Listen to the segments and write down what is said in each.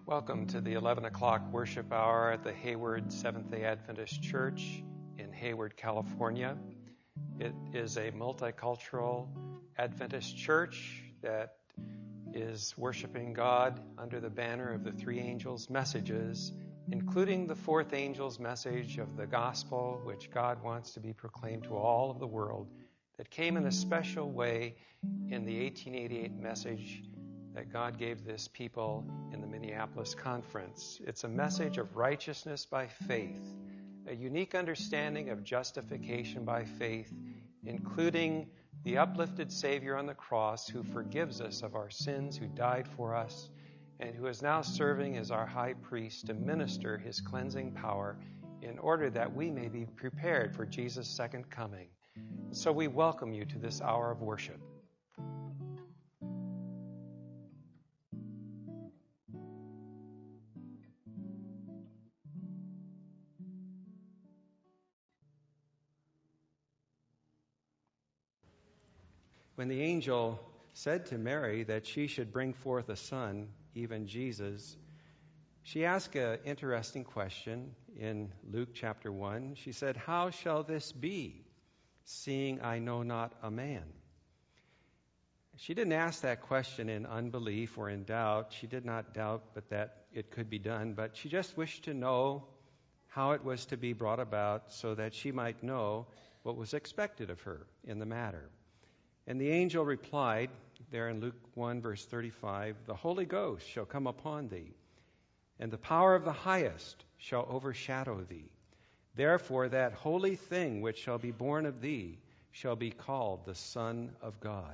Welcome to the 11 o'clock worship hour at the Hayward Seventh-day Adventist Church in Hayward, California. It is a multicultural Adventist church that is worshiping God under the banner of the three angels' messages, including the fourth angel's message of the gospel, which God wants to be proclaimed to all of the world, that came in a special way in the 1888 message that God gave this people in the Minneapolis conference. It's a message of righteousness by faith, a unique understanding of justification by faith, including the uplifted Savior on the cross who forgives us of our sins, who died for us, and who is now serving as our high priest to minister his cleansing power in order that we may be prepared for Jesus' second coming. So we welcome you to this hour of worship. When the angel said to Mary that she should bring forth a son, even Jesus, she asked an interesting question in Luke chapter 1. She said, "How shall this be, seeing I know not a man?" She didn't ask that question in unbelief or in doubt. She did not doubt but that it could be done, but she just wished to know how it was to be brought about so that she might know what was expected of her in the matter. And the angel replied, there in Luke 1, verse 35, "The Holy Ghost shall come upon thee, and the power of the highest shall overshadow thee. Therefore that holy thing which shall be born of thee shall be called the Son of God."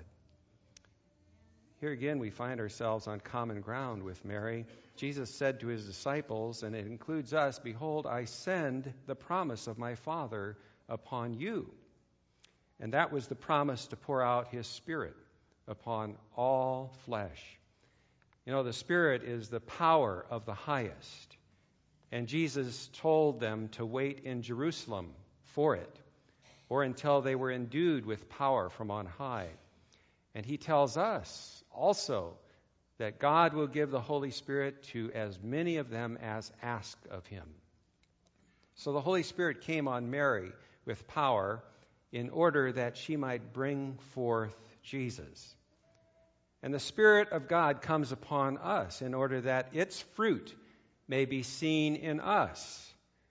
Here again we find ourselves on common ground with Mary. Jesus said to his disciples, and it includes us, "Behold, I send the promise of my Father upon you." And that was the promise to pour out his Spirit upon all flesh. You know, the Spirit is the power of the highest. And Jesus told them to wait in Jerusalem for it, or until they were endued with power from on high. And he tells us also that God will give the Holy Spirit to as many of them as ask of him. So the Holy Spirit came on Mary with power in order that she might bring forth Jesus. And the Spirit of God comes upon us in order that its fruit may be seen in us.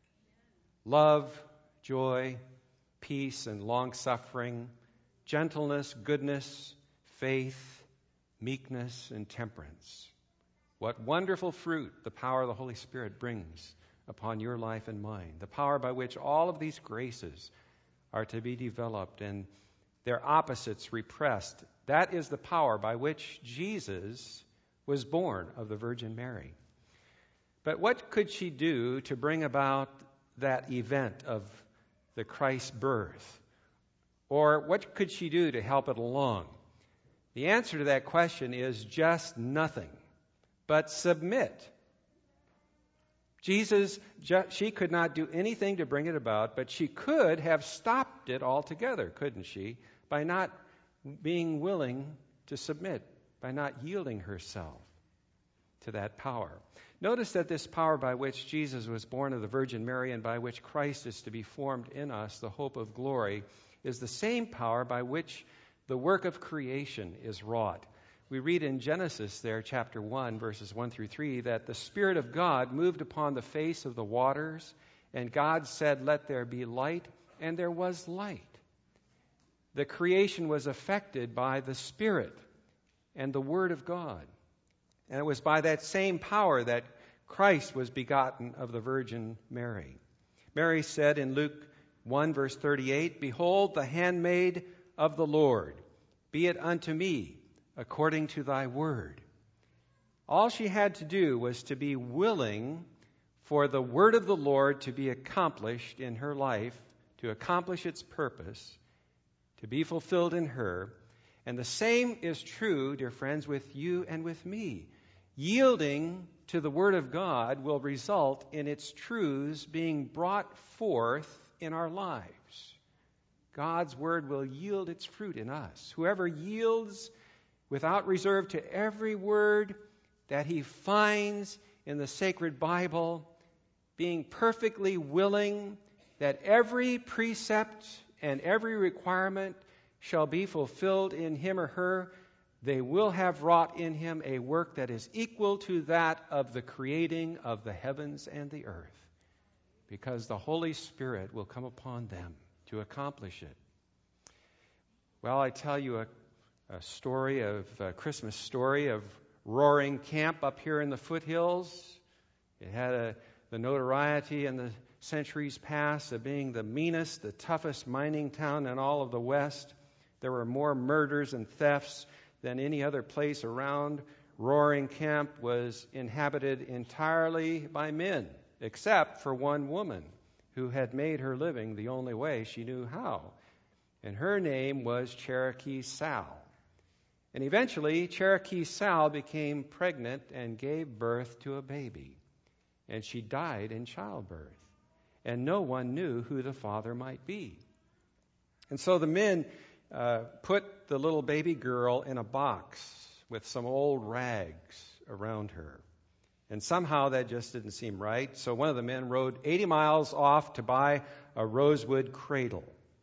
Love, joy, peace, and long-suffering, gentleness, goodness, faith, meekness, and temperance. What wonderful fruit the power of the Holy Spirit brings upon your life and mine. The power by which all of these graces are to be developed and their opposites repressed. That is the power by which Jesus was born of the Virgin Mary. But what could she do to bring about that event of the Christ's birth? Or what could she do to help it along? The answer to that question is just nothing, but submit. She could not do anything to bring it about, but she could have stopped it altogether, couldn't she? By not being willing to submit, by not yielding herself to that power. Notice that this power by which Jesus was born of the Virgin Mary and by which Christ is to be formed in us, the hope of glory, is the same power by which the work of creation is wrought. We read in Genesis there, chapter 1, verses 1 through 3, that the Spirit of God moved upon the face of the waters, and God said, "Let there be light," and there was light. The creation was affected by the Spirit and the Word of God. And it was by that same power that Christ was begotten of the Virgin Mary. Mary said in Luke 1, verse 38, "Behold, the handmaid of the Lord, be it unto me according to thy word." All she had to do was to be willing for the word of the Lord to be accomplished in her life, to accomplish its purpose, to be fulfilled in her. And the same is true, dear friends, with you and with me. Yielding to the word of God will result in its truths being brought forth in our lives. God's word will yield its fruit in us. Whoever yields without reserve to every word that he finds in the sacred Bible, being perfectly willing that every precept and every requirement shall be fulfilled in him or her, they will have wrought in him a work that is equal to that of the creating of the heavens and the earth, because the Holy Spirit will come upon them to accomplish it. Well, I tell you a Christmas story of Roaring Camp up here in the foothills. It had the notoriety in the centuries past of being the meanest, the toughest mining town in all of the West. There were more murders and thefts than any other place around. Roaring Camp was inhabited entirely by men, except for one woman who had made her living the only way she knew how. And her name was Cherokee Sal. And eventually, Cherokee Sal became pregnant and gave birth to a baby. And she died in childbirth. And no one knew who the father might be. And so the men put the little baby girl in a box with some old rags around her. And somehow that just didn't seem right. So one of the men rode 80 miles off to buy a rosewood cradle.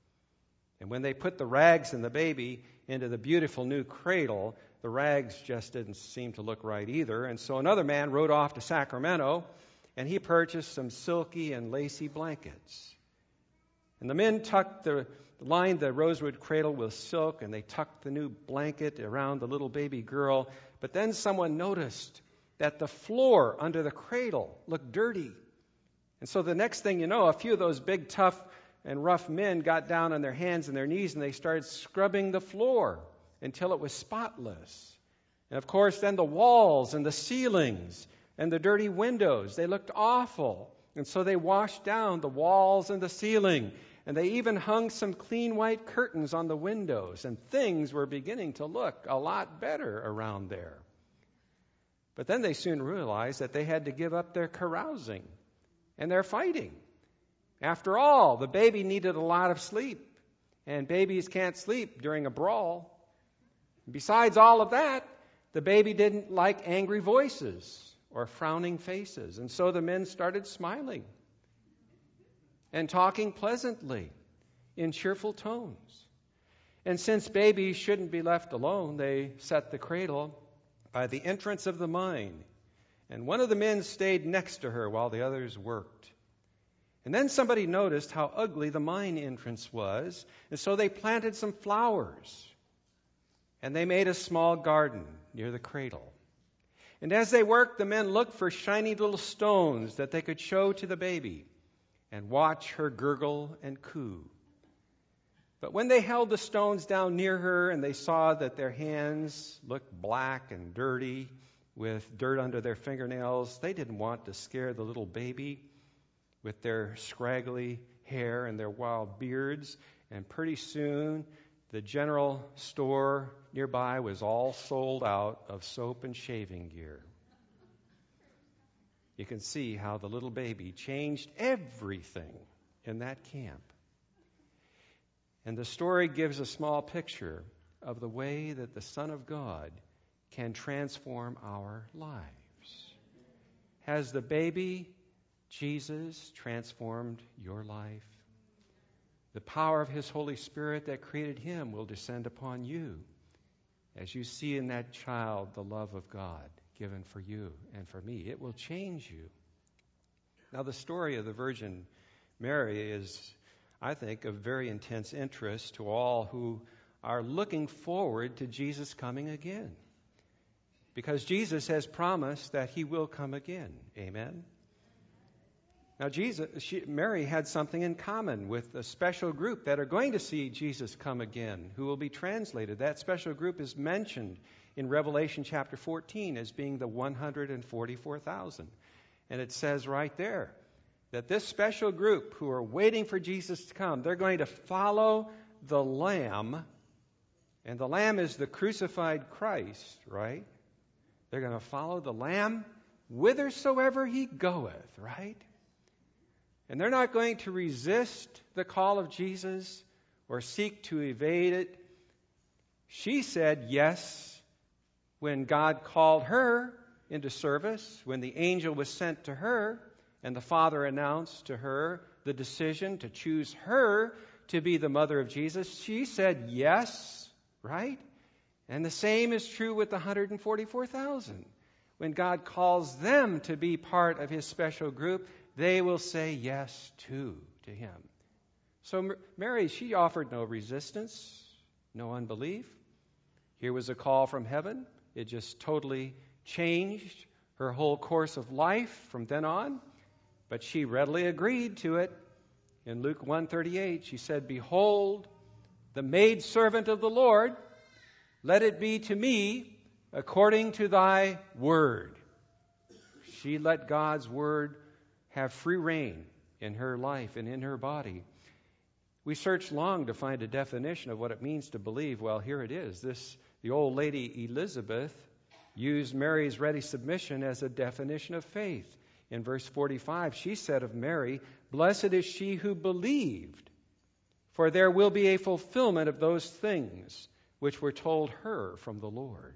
And when they put the rags and the baby into the beautiful new cradle, the rags just didn't seem to look right either. And so another man rode off to Sacramento, and he purchased some silky and lacy blankets. And the men lined the rosewood cradle with silk, and they tucked the new blanket around the little baby girl. But then someone noticed that the floor under the cradle looked dirty. And so the next thing you know, a few of those big, tough, and rough men got down on their hands and their knees, and they started scrubbing the floor until it was spotless. And of course, then the walls and the ceilings and the dirty windows, they looked awful. And so they washed down the walls and the ceiling. And they even hung some clean white curtains on the windows. And things were beginning to look a lot better around there. But then they soon realized that they had to give up their carousing and their fighting. After all, the baby needed a lot of sleep. And babies can't sleep during a brawl. Besides all of that, the baby didn't like angry voices or frowning faces. And so the men started smiling and talking pleasantly in cheerful tones. And since babies shouldn't be left alone, they set the cradle by the entrance of the mine. And one of the men stayed next to her while the others worked. And then somebody noticed how ugly the mine entrance was, and so they planted some flowers. And they made a small garden near the cradle. And as they worked, the men looked for shiny little stones that they could show to the baby and watch her gurgle and coo. But when they held the stones down near her and they saw that their hands looked black and dirty with dirt under their fingernails, they didn't want to scare the little baby with their scraggly hair and their wild beards. And pretty soon, the general store nearby was all sold out of soap and shaving gear. You can see how the little baby changed everything in that camp. And the story gives a small picture of the way that the Son of God can transform our lives. Has the baby Jesus transformed your life? The power of His Holy Spirit that created Him will descend upon you as you see in that child the love of God given for you and for me. It will change you. Now, the story of the Virgin Mary is, I think, of very intense interest to all who are looking forward to Jesus coming again. Because Jesus has promised that He will come again. Amen? Now, Mary had something in common with a special group that are going to see Jesus come again, who will be translated. That special group is mentioned in Revelation chapter 14 as being the 144,000. And it says right there that this special group who are waiting for Jesus to come, they're going to follow the Lamb. And the Lamb is the crucified Christ, right? They're going to follow the Lamb whithersoever He goeth, right? And they're not going to resist the call of Jesus or seek to evade it. She said yes when God called her into service, when the angel was sent to her and the Father announced to her the decision to choose her to be the mother of Jesus, she said yes, right? And the same is true with the 144,000. When God calls them to be part of his special group, they will say yes too to him. So Mary, she offered no resistance, no unbelief. Here was a call from heaven. It just totally changed her whole course of life from then on. But she readily agreed to it. In Luke 1:38, she said, "Behold, the maidservant of the Lord, let it be to me according to thy word." She let God's word have free reign in her life and in her body. We searched long to find a definition of what it means to believe. Well, here it is. The old lady Elizabeth used Mary's ready submission as a definition of faith. In verse 45, she said of Mary, "Blessed is she who believed, for there will be a fulfillment of those things which were told her from the Lord."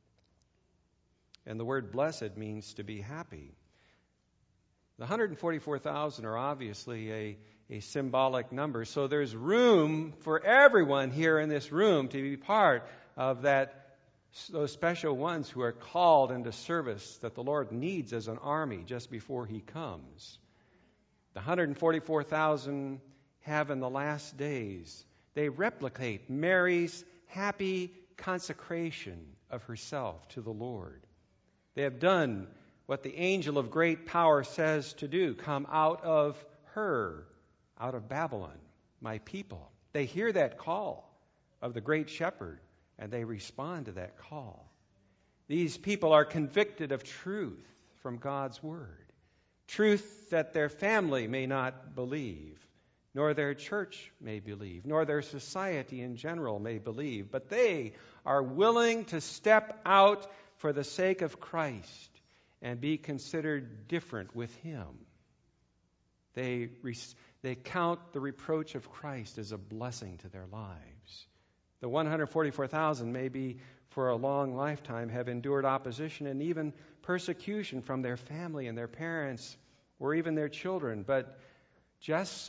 And the word blessed means to be happy. The 144,000 are obviously a symbolic number, so there's room for everyone here in this room to be part of those special ones who are called into service that the Lord needs as an army just before he comes. The 144,000 have in the last days, they replicate Mary's happy consecration of herself to the Lord. They have done what the angel of great power says to do: come out of her, out of Babylon, my people. They hear that call of the great shepherd, and they respond to that call. These people are convicted of truth from God's word, truth that their family may not believe, nor their church may believe, nor their society in general may believe, but they are willing to step out for the sake of Christ and be considered different with him. They count the reproach of Christ as a blessing to their lives. The 144,000 maybe for a long lifetime have endured opposition and even persecution from their family and their parents or even their children. But just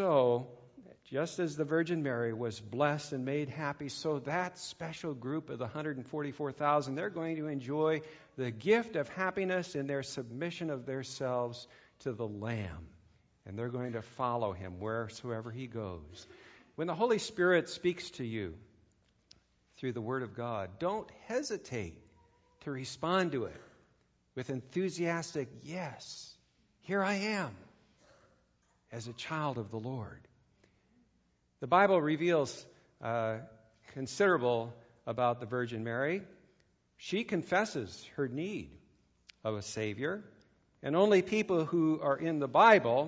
as the Virgin Mary was blessed and made happy, so that special group of the 144,000, they're going to enjoy the gift of happiness in their submission of themselves to the Lamb. And they're going to follow him wheresoever he goes. When the Holy Spirit speaks to you through the Word of God, don't hesitate to respond to it with enthusiastic, "Yes, here I am," as a child of the Lord. The Bible reveals considerable about the Virgin Mary. She confesses her need of a Savior, and only people who are in the Bible,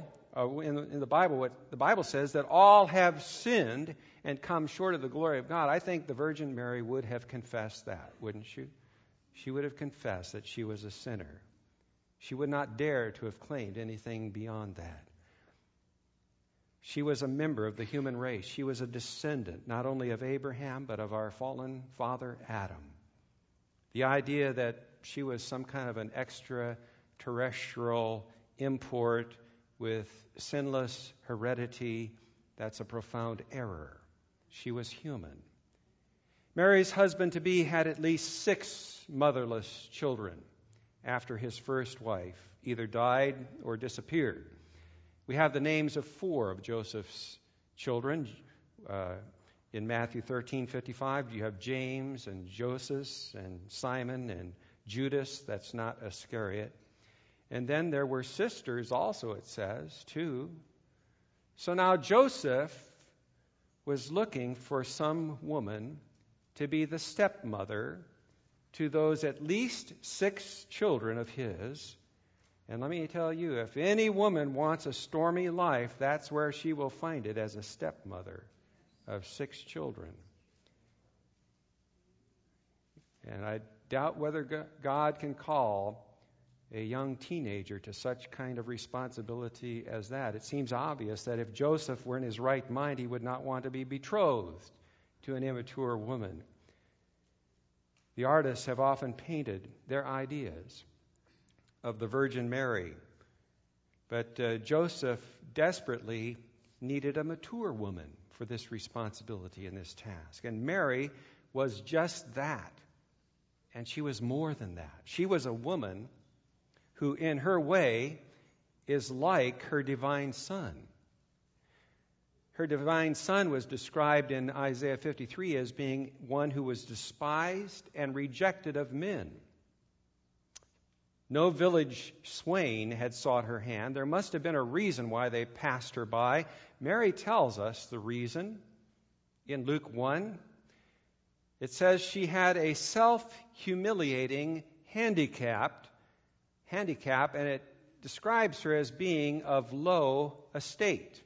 what the Bible says, that all have sinned and come short of the glory of God. I think the Virgin Mary would have confessed that, wouldn't she? She would have confessed that she was a sinner. She would not dare to have claimed anything beyond that. She was a member of the human race. She was a descendant not only of Abraham, but of our fallen father Adam. The idea that she was some kind of an extraterrestrial import with sinless heredity, that's a profound error. She was human. Mary's husband-to-be had at least 6 motherless children after his first wife either died or disappeared. We have the names of 4 of Joseph's children. In Matthew 13:55, you have James and Joseph and Simon and Judas. That's not Iscariot. And then there were sisters also, it says, too. So now Joseph was looking for some woman to be the stepmother to those at least 6 children of his. And let me tell you, if any woman wants a stormy life, that's where she will find it, as a stepmother of 6 children. And I doubt whether God can call a young teenager to such kind of responsibility as that. It seems obvious that if Joseph were in his right mind, he would not want to be betrothed to an immature woman. The artists have often painted their ideas of the Virgin Mary. But Joseph desperately needed a mature woman for this responsibility and this task. And Mary was just that. And she was more than that. She was a woman who, in her way, is like her divine Son. Her divine Son was described in Isaiah 53 as being one who was despised and rejected of men. No village swain had sought her hand. There must have been a reason why they passed her by. Mary tells us the reason in Luke 1. It says she had a self-humiliating handicap, and it describes her as being of low estate.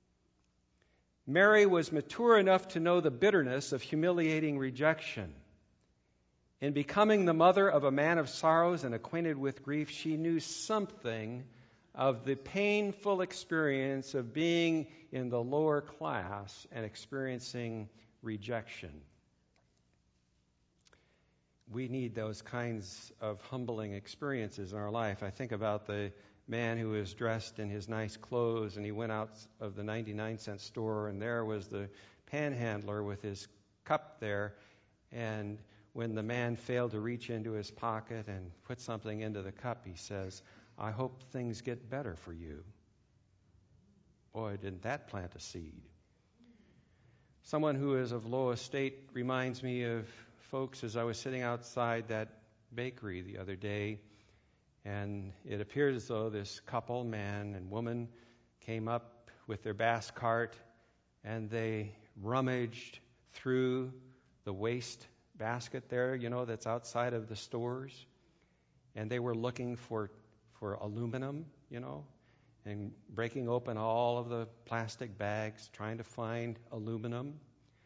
Mary was mature enough to know the bitterness of humiliating rejection. In becoming the mother of a man of sorrows and acquainted with grief, she knew something of the painful experience of being in the lower class and experiencing rejection. We need those kinds of humbling experiences in our life. I think about the man who was dressed in his nice clothes, and he went out of the 99-cent store, and there was the panhandler with his cup there, and when the man failed to reach into his pocket and put something into the cup, he says, "I hope things get better for you." Boy, didn't that plant a seed. Someone who is of low estate reminds me of folks as I was sitting outside that bakery the other day, and it appeared as though this couple, man and woman, came up with their bass cart, and they rummaged through the waste basket there, that's outside of the stores, and they were looking for aluminum, and breaking open all of the plastic bags, trying to find aluminum.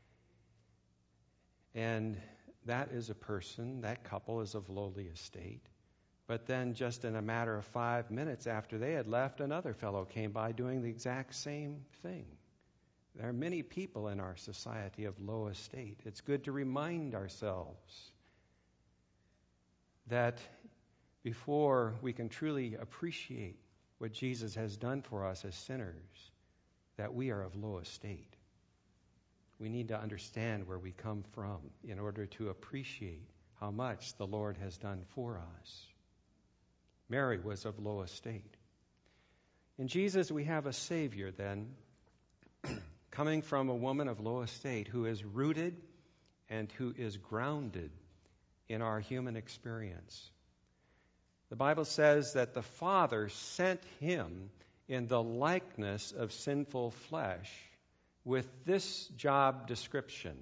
And that is a person, that couple is of lowly estate. But then just in a matter of 5 minutes after they had left, another fellow came by doing the exact same thing. There are many people in our society of low estate. It's good to remind ourselves that before we can truly appreciate what Jesus has done for us as sinners, that we are of low estate. We need to understand where we come from in order to appreciate how much the Lord has done for us. Mary was of low estate. In Jesus, we have a Savior, then, coming from a woman of low estate who is rooted and who is grounded in our human experience. The Bible says that the Father sent him in the likeness of sinful flesh with this job description: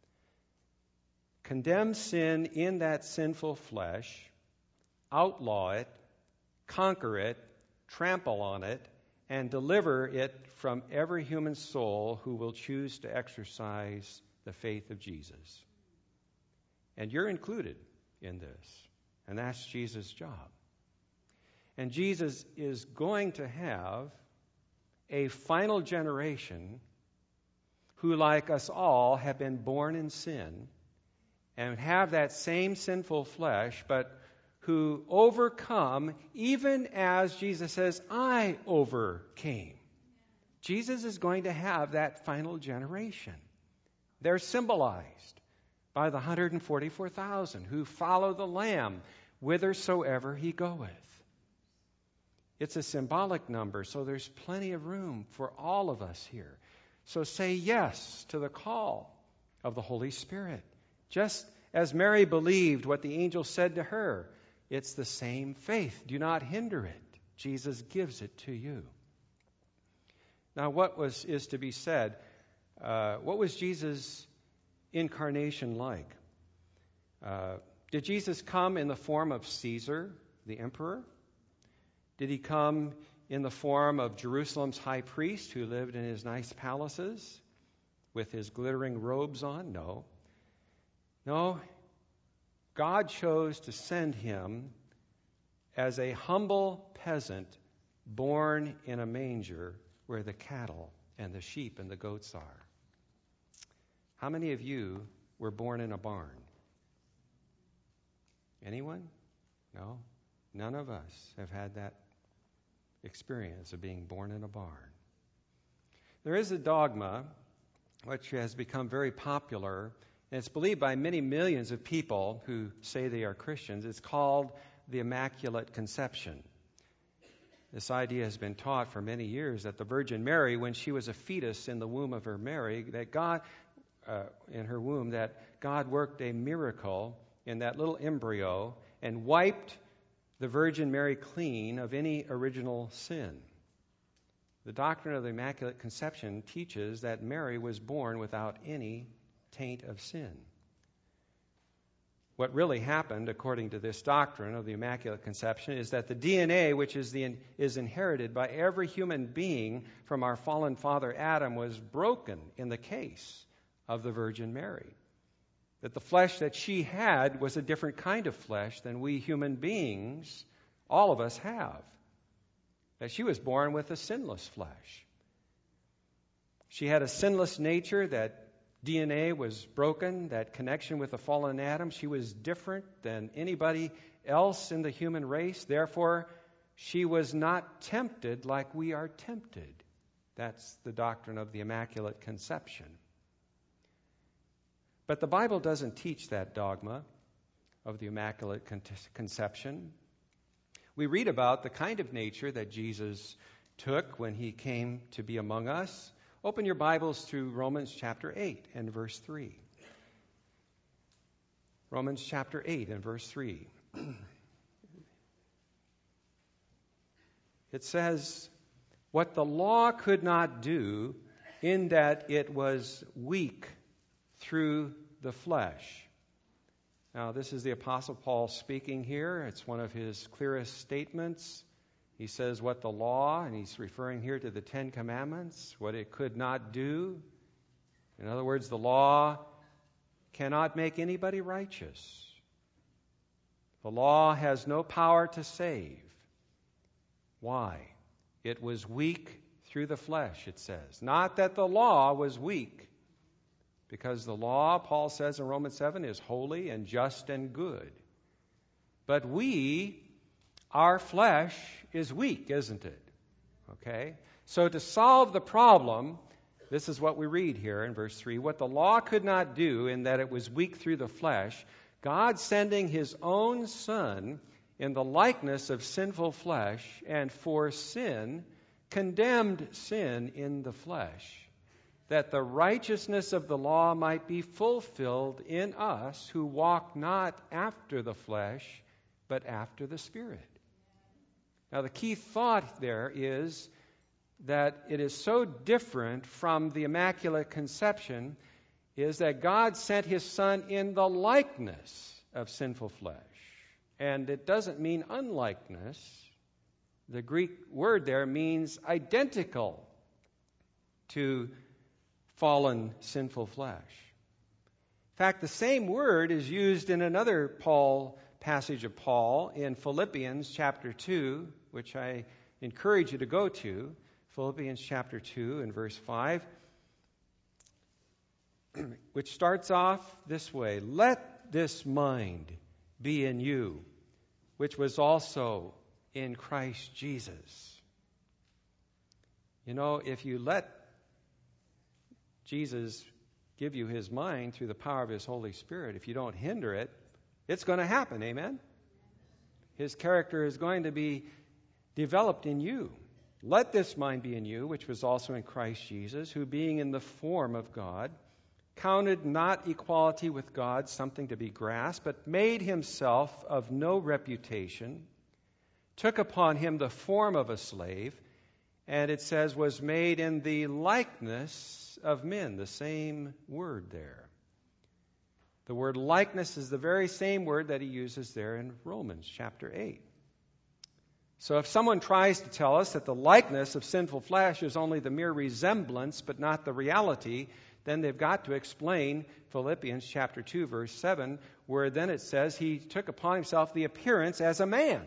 condemn sin in that sinful flesh, outlaw it, conquer it, trample on it, and deliver it from every human soul who will choose to exercise the faith of Jesus. And you're included in this, and that's Jesus' job. And Jesus is going to have a final generation who, like us all, have been born in sin and have that same sinful flesh, but who overcome, even as Jesus says, I overcame. Jesus is going to have that final generation. They're symbolized by the 144,000 who follow the Lamb whithersoever he goeth. It's a symbolic number, so there's plenty of room for all of us here. So say yes to the call of the Holy Spirit. Just as Mary believed what the angel said to her, it's the same faith. Do not hinder it. Jesus gives it to you. Now, what is to be said? What was Jesus' incarnation like? Did Jesus come in the form of Caesar, the emperor? Did he come in the form of Jerusalem's high priest who lived in his nice palaces with his glittering robes on? No. No. God chose to send him as a humble peasant born in a manger where the cattle and the sheep and the goats are. How many of you were born in a barn? Anyone? No? None of us have had that experience of being born in a barn. There is a dogma which has become very popular, and it's believed by many millions of people who say they are Christians. It's called the Immaculate Conception. This idea has been taught for many years that the Virgin Mary, when she was a fetus in the womb of her Mary, that God, in her womb, that God worked a miracle in that little embryo and wiped the Virgin Mary clean of any original sin. The doctrine of the Immaculate Conception teaches that Mary was born without any taint of sin. What really happened, according to this doctrine of the Immaculate Conception, is that the DNA, which is inherited by every human being from our fallen father Adam, was broken in the case of the Virgin Mary. That the flesh that she had was a different kind of flesh than we human beings, all of us, have. That she was born with a sinless flesh. She had a sinless nature, that DNA was broken, that connection with the fallen Adam. She was different than anybody else in the human race. Therefore, she was not tempted like we are tempted. That's the doctrine of the Immaculate Conception. But the Bible doesn't teach that dogma of the Immaculate Conception. We read about the kind of nature that Jesus took when he came to be among us. Open your Bibles to Romans chapter 8 and verse 3. Romans chapter 8 and verse 3. It says, "What the law could not do, in that it was weak through the flesh." Now, this is the Apostle Paul speaking here. It's one of his clearest statements. He says what the law, and he's referring here to the Ten Commandments, what it could not do. In other words, the law cannot make anybody righteous. The law has no power to save. Why? It was weak through the flesh, it says. Not that the law was weak, because the law, Paul says in Romans 7, is holy and just and good. But our flesh is weak, isn't it? Okay? So to solve the problem, this is what we read here in verse 3. What the law could not do, in that it was weak through the flesh, God sending his own Son in the likeness of sinful flesh, and for sin, condemned sin in the flesh, that the righteousness of the law might be fulfilled in us who walk not after the flesh, but after the Spirit. Now, the key thought there is that it is so different from the Immaculate Conception, is that God sent his Son in the likeness of sinful flesh. And it doesn't mean unlikeness. The Greek word there means identical to fallen sinful flesh. In fact, the same word is used in another passage of Paul in Philippians chapter 2, which I encourage you to go to. Philippians chapter 2 and verse 5, which starts off this way: "Let this mind be in you, which was also in Christ Jesus." You know, if you let Jesus give you his mind through the power of his Holy Spirit, if you don't hinder it, it's going to happen, amen? His character is going to be developed in you. "Let this mind be in you, which was also in Christ Jesus, who being in the form of God, counted not equality with God something to be grasped, but made himself of no reputation, took upon him the form of a slave," and it says, "was made in the likeness of men." The same word there. The word likeness is the very same word that he uses there in Romans chapter 8. So if someone tries to tell us that the likeness of sinful flesh is only the mere resemblance but not the reality, then they've got to explain Philippians chapter 2, verse 7, where then it says he took upon himself the appearance as a man.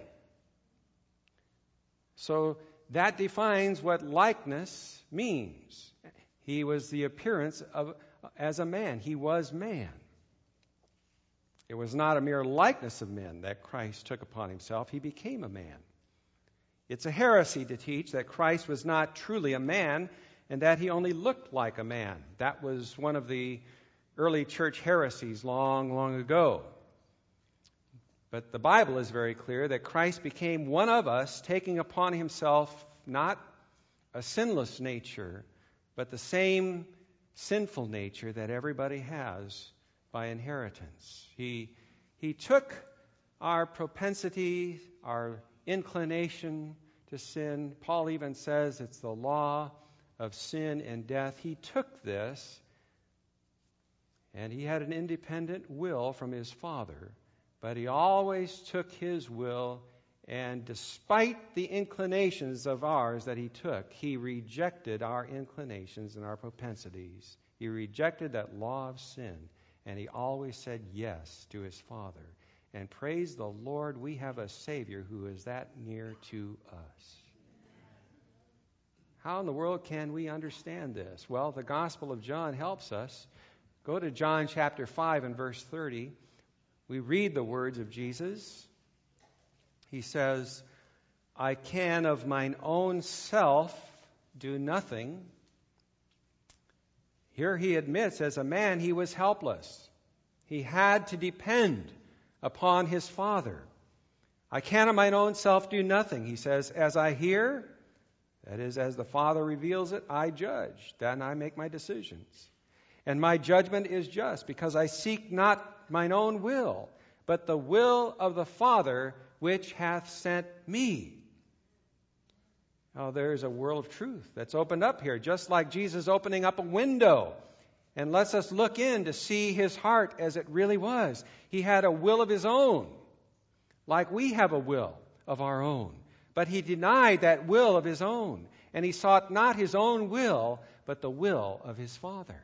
So that defines what likeness means. He was the appearance as a man. He was man. It was not a mere likeness of men that Christ took upon himself. He became a man. It's a heresy to teach that Christ was not truly a man and that he only looked like a man. That was one of the early church heresies long, long ago. But the Bible is very clear that Christ became one of us, taking upon himself not a sinless nature, but the same sinful nature that everybody has by inheritance. He took our propensity, our inclination to sin. Paul even says it's the law of sin and death. He took this, and he had an independent will from his Father, but he always took his will, and despite the inclinations of ours that he took, he rejected our inclinations and our propensities. He rejected that law of sin, and he always said yes to his Father. And praise the Lord, we have a Savior who is that near to us. How in the world can we understand this? Well, the Gospel of John helps us. Go to John chapter 5 and verse 30. We read the words of Jesus. He says, I can of mine own self do nothing. Here he admits, as a man, he was helpless. He had to depend upon his Father. I can of mine own self do nothing. He says, as I hear, that is, as the Father reveals it, I judge. Then I make my decisions. And my judgment is just, because I seek not mine own will, but the will of the Father which hath sent me. Now there's a world of truth that's opened up here, just like Jesus opening up a window and lets us look in to see his heart as it really was. He had a will of his own, like we have a will of our own. But he denied that will of his own, and he sought not his own will, but the will of his Father.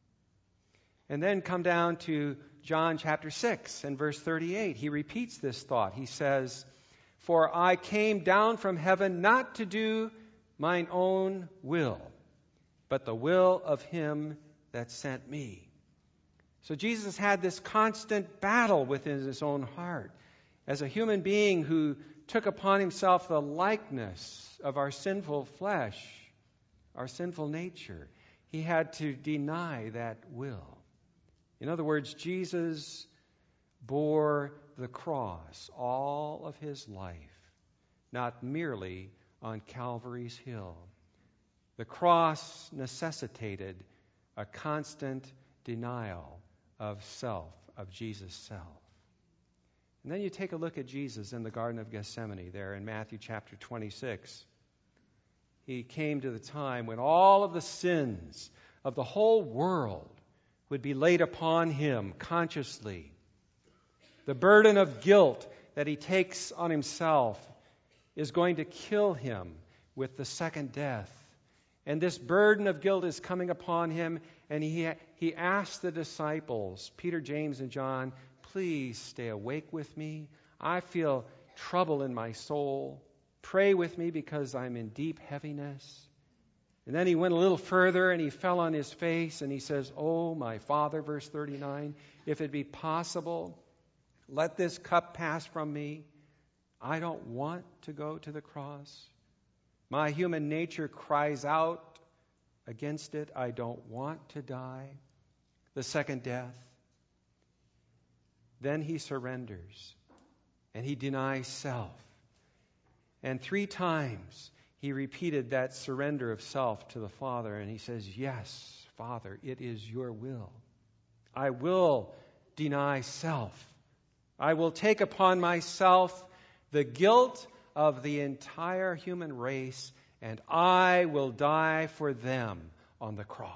And then come down to John chapter 6 and verse 38. He repeats this thought. He says, for I came down from heaven not to do mine own will, but the will of him that sent me. So Jesus had this constant battle within his own heart. As a human being who took upon himself the likeness of our sinful flesh, our sinful nature, he had to deny that will. In other words, Jesus bore the cross all of his life, not merely on Calvary's hill. The cross necessitated a constant denial of self, of Jesus' self. And then you take a look at Jesus in the Garden of Gethsemane there in Matthew chapter 26. He came to the time when all of the sins of the whole world would be laid upon him consciously. The burden of guilt that he takes on himself is going to kill him with the second death. And this burden of guilt is coming upon him, and he asked the disciples, Peter, James, and John, please stay awake with me. I feel trouble in my soul. Pray with me because I'm in deep heaviness. And then he went a little further and he fell on his face and he says, oh, my Father, verse 39, if it be possible, let this cup pass from me. I don't want to go to the cross. My human nature cries out against it. I don't want to die. The second death. Then he surrenders and he denies self. And 3 times he repeated that surrender of self to the Father, and he says, yes, Father, it is your will. I will deny self. I will take upon myself the guilt of the entire human race, and I will die for them on the cross.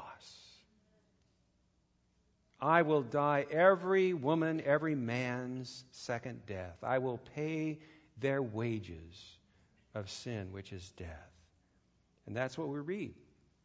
I will die every woman, every man's second death. I will pay their wages of sin, which is death. And that's what we read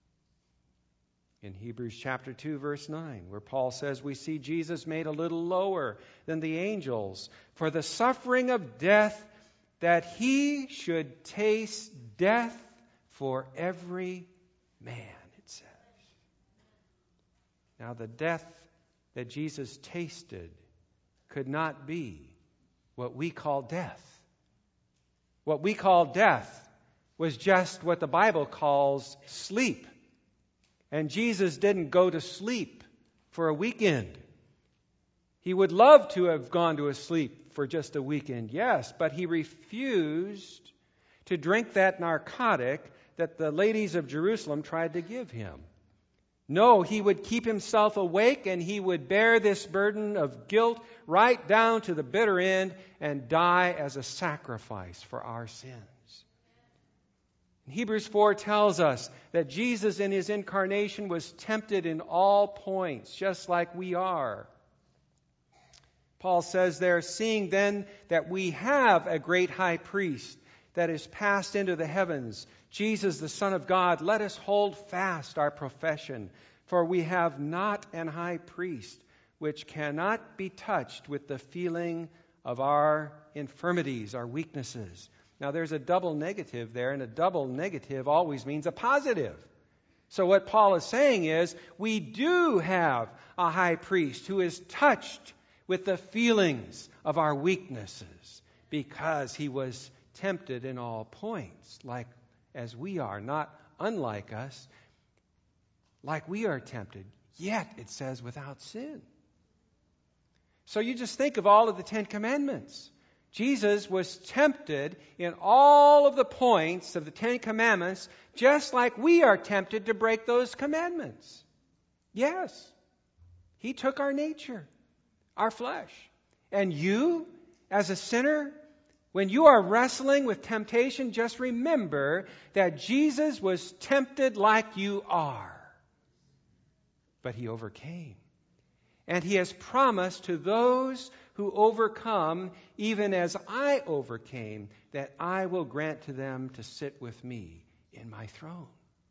in Hebrews chapter 2, verse 9, where Paul says we see Jesus made a little lower than the angels for the suffering of death, that he should taste death for every man, it says. Now, the death that Jesus tasted could not be what we call death. What we call death was just what the Bible calls sleep. And Jesus didn't go to sleep for a weekend. He would love to have gone to a sleep for just a weekend, yes, but he refused to drink that narcotic that the ladies of Jerusalem tried to give him. No, he would keep himself awake and he would bear this burden of guilt right down to the bitter end and die as a sacrifice for our sins. Hebrews 4 tells us that Jesus in his incarnation was tempted in all points, just like we are. Paul says there, seeing then that we have a great high priest that is passed into the heavens, Jesus the Son of God, let us hold fast our profession, for we have not an high priest which cannot be touched with the feeling of our infirmities, our weaknesses. Now there's a double negative there, and a double negative always means a positive. So what Paul is saying is, we do have a high priest who is touched with the feelings of our weaknesses, because he was tempted in all points, like as we are, not unlike us, like we are tempted, yet it says without sin. So you just think of all of the Ten Commandments. Jesus was tempted in all of the points of the Ten Commandments, just like we are tempted to break those commandments. Yes, he took our nature, our flesh. And you, as a sinner, when you are wrestling with temptation, just remember that Jesus was tempted like you are. But he overcame. And he has promised to those who overcome, even as I overcame, that I will grant to them to sit with me in my throne.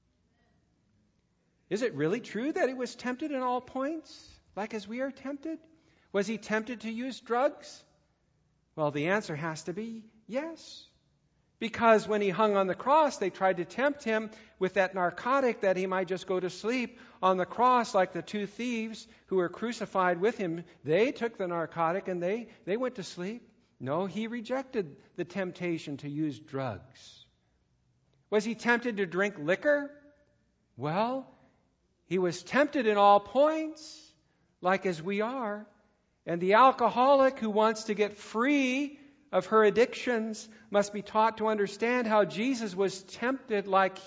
Is it really true that he was tempted in all points, like as we are tempted? Was he tempted to use drugs? Well, the answer has to be yes. Because when he hung on the cross, they tried to tempt him with that narcotic that he might just go to sleep on the cross, like the two thieves who were crucified with him. They took the narcotic and they went to sleep. No, he rejected the temptation to use drugs. Was he tempted to drink liquor? Well, he was tempted in all points, like as we are. And the alcoholic who wants to get free of her addictions must be taught to understand how Jesus was tempted like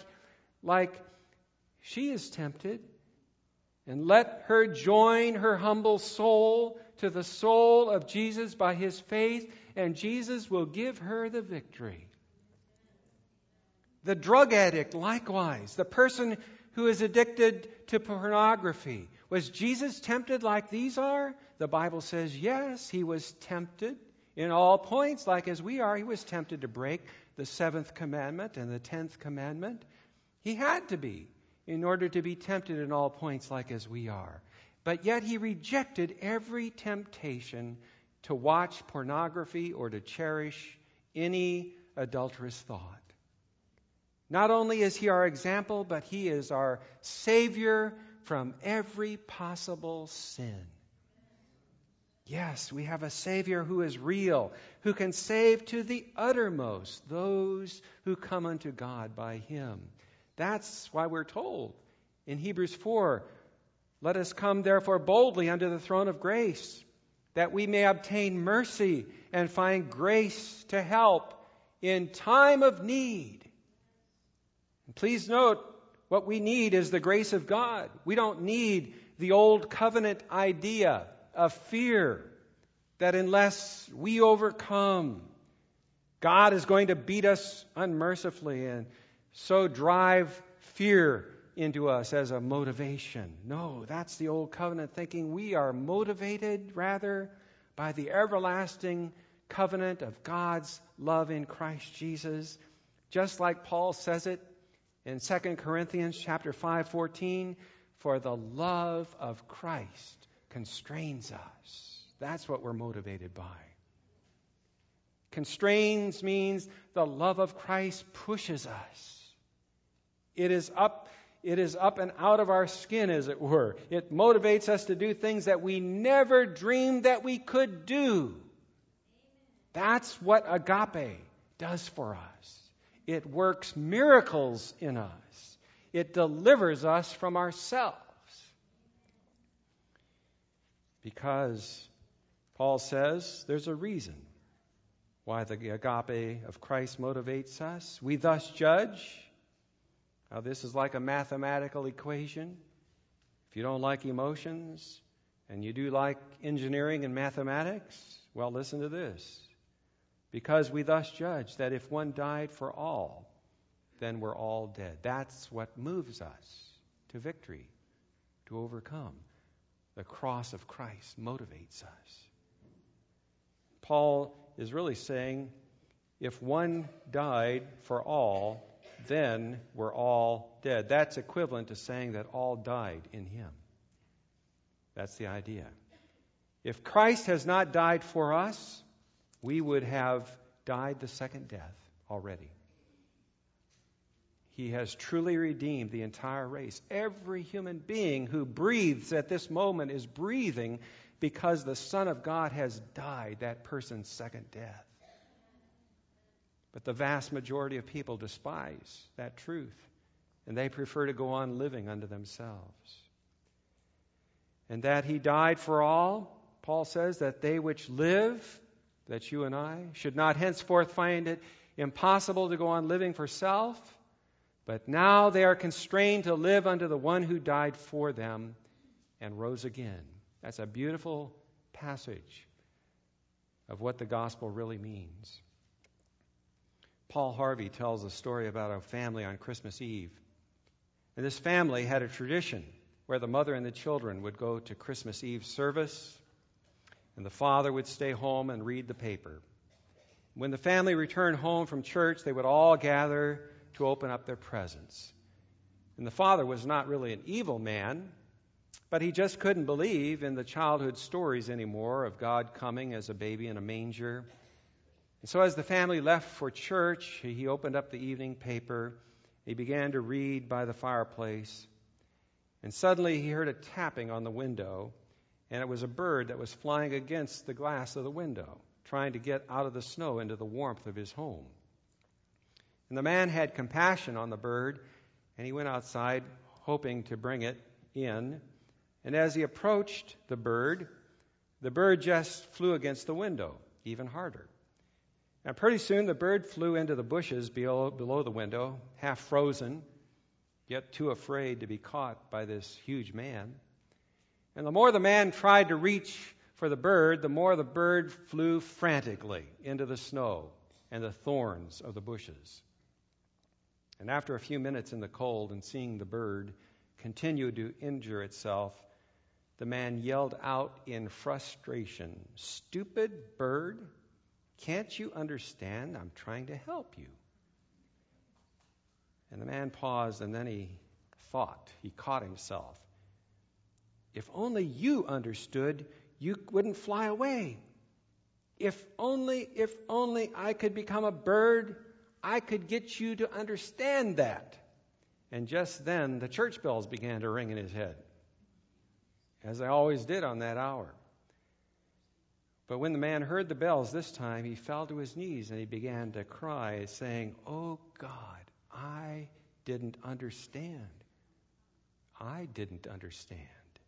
she is tempted. And let her join her humble soul to the soul of Jesus by his faith, and Jesus will give her the victory. The drug addict, likewise, the person who is addicted to pornography, was Jesus tempted like these are? The Bible says yes, he was tempted in all points, like as we are. He was tempted to break the 7th commandment and the 10th commandment. He had to be, in order to be tempted in all points, like as we are. But yet he rejected every temptation to watch pornography or to cherish any adulterous thought. Not only is he our example, but he is our Savior from every possible sin. Yes, we have a Savior who is real, who can save to the uttermost those who come unto God by him. That's why we're told in Hebrews 4, let us come therefore boldly unto the throne of grace, that we may obtain mercy and find grace to help in time of need. And please note, what we need is the grace of God. We don't need the old covenant idea of fear, that unless we overcome, God is going to beat us unmercifully and so drive fear into us as a motivation. No, that's the old covenant thinking. We are motivated rather by the everlasting covenant of God's love in Christ Jesus. Just like Paul says it in 2 Corinthians chapter 5:14, for the love of Christ constrains us. That's what we're motivated by. Constrains means the love of Christ pushes us. It is up It is up and out of our skin, as it were. It motivates us to do things that we never dreamed that we could do. That's what agape does for us. It works miracles in us. It delivers us from ourselves. Because Paul says there's a reason why the agape of Christ motivates us. We thus judge. Now, this is like a mathematical equation. If you don't like emotions and you do like engineering and mathematics, well, listen to this. Because we thus judge that if one died for all, then we're all dead. That's what moves us to victory, to overcome. The cross of Christ motivates us. Paul is really saying, if one died for all, then we're all dead. That's equivalent to saying that all died in him. That's the idea. If Christ has not died for us, we would have died the second death already. He has truly redeemed the entire race. Every human being who breathes at this moment is breathing because the Son of God has died that person's second death. But the vast majority of people despise that truth, and they prefer to go on living unto themselves. And that he died for all, Paul says, that they which live, that you and I, should not henceforth find it impossible to go on living for self, but now they are constrained to live unto the one who died for them and rose again. That's a beautiful passage of what the gospel really means. Paul Harvey tells a story about a family on Christmas Eve. And this family had a tradition where the mother and the children would go to Christmas Eve service, and the father would stay home and read the paper. When the family returned home from church, they would all gather to open up their presents. And the father was not really an evil man, but he just couldn't believe in the childhood stories anymore of God coming as a baby in a manger. And so as the family left for church, he opened up the evening paper. He began to read by the fireplace. And suddenly he heard a tapping on the window, and it was a bird that was flying against the glass of the window, trying to get out of the snow into the warmth of his home. And the man had compassion on the bird, and he went outside hoping to bring it in. And as he approached the bird just flew against the window, even harder. And pretty soon the bird flew into the bushes below the window, half frozen, yet too afraid to be caught by this huge man. And the more the man tried to reach for the bird, the more the bird flew frantically into the snow and the thorns of the bushes. And after a few minutes in the cold and seeing the bird continue to injure itself, the man yelled out in frustration, "Stupid bird! Can't you understand? I'm trying to help you." And the man paused, and then he caught himself. If only you understood, you wouldn't fly away. If only I could become a bird, I could get you to understand that. And just then, the church bells began to ring in his head, as they always did on that hour. But when the man heard the bells this time, he fell to his knees and he began to cry, saying, "Oh God, I didn't understand. I didn't understand."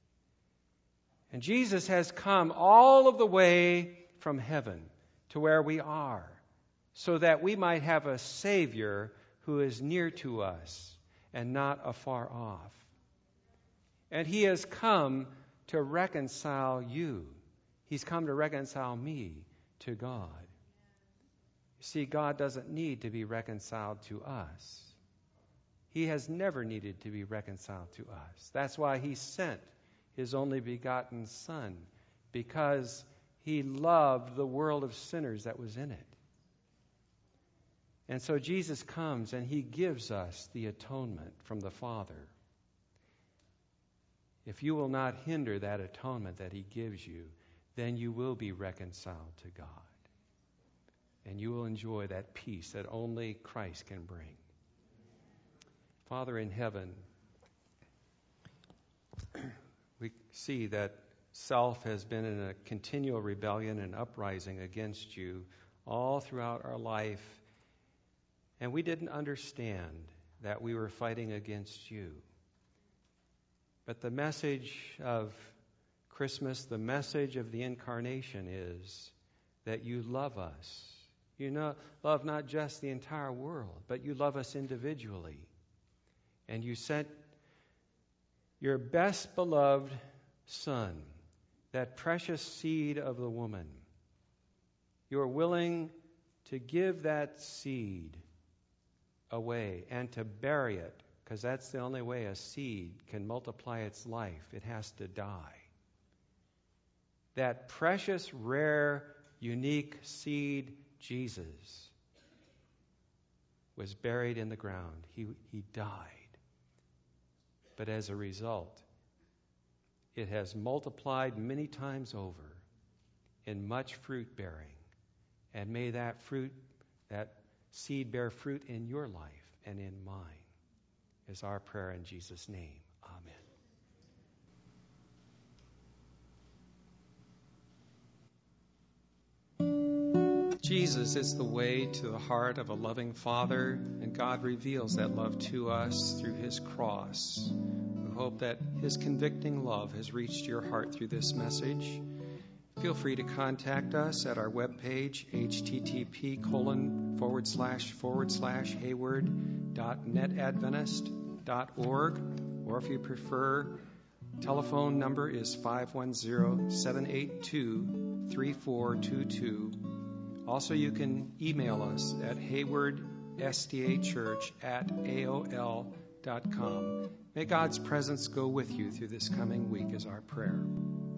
And Jesus has come all of the way from heaven to where we are, so that we might have a Savior who is near to us and not afar off. And he has come to reconcile you. He's come to reconcile me to God. You see, God doesn't need to be reconciled to us. He has never needed to be reconciled to us. That's why he sent his only begotten Son, because he loved the world of sinners that was in it. And so Jesus comes and he gives us the atonement from the Father. If you will not hinder that atonement that he gives you, then you will be reconciled to God. And you will enjoy that peace that only Christ can bring. Father in heaven, we see that self has been in a continual rebellion and uprising against you all throughout our life, and we didn't understand that we were fighting against you. But the message of Christmas, the message of the Incarnation is that you love us. You love not just the entire world, but you love us individually. And you sent your best beloved Son, that precious seed of the woman. You are willing to give that seed away and to bury it, because that's the only way a seed can multiply its life. It has to die. That precious, rare, unique seed, Jesus, was buried in the ground. He died. But as a result, it has multiplied many times over in much fruit bearing. And may that seed bear fruit in your life and in mine, is our prayer in Jesus' name. Amen. Jesus is the way to the heart of a loving Father, and God reveals that love to us through His cross. We hope that His convicting love has reached your heart through this message. Feel free to contact us at our webpage, http://hayward.netadventist.org, or if you prefer, telephone number is 510-782-3422. Also, you can email us at haywardstachurch@aol.com. May God's presence go with you through this coming week is our prayer.